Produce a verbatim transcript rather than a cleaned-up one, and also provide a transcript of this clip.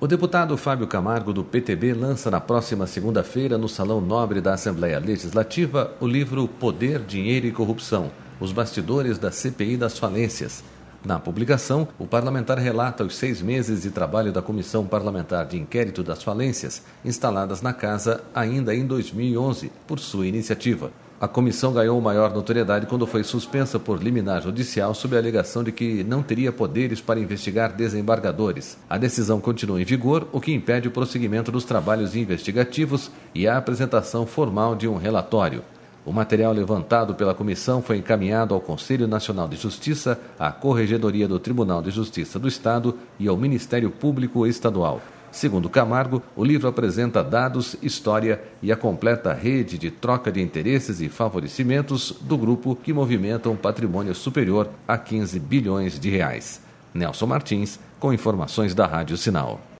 O deputado Fábio Camargo, do P T B, lança na próxima segunda-feira, no Salão Nobre da Assembleia Legislativa, o livro Poder, Dinheiro e Corrupção, os bastidores da C P I das falências. Na publicação, o parlamentar relata os seis meses de trabalho da Comissão Parlamentar de Inquérito das Falências, instaladas na Casa ainda em dois mil e onze, por sua iniciativa. A comissão ganhou maior notoriedade quando foi suspensa por liminar judicial sob a alegação de que não teria poderes para investigar desembargadores. A decisão continua em vigor, o que impede o prosseguimento dos trabalhos investigativos e a apresentação formal de um relatório. O material levantado pela comissão foi encaminhado ao Conselho Nacional de Justiça, à Corregedoria do Tribunal de Justiça do Estado e ao Ministério Público Estadual. Segundo Camargo, o livro apresenta dados, história e a completa rede de troca de interesses e favorecimentos do grupo que movimenta um patrimônio superior a quinze bilhões de reais. Nelson Martins, com informações da Rádio Sinal.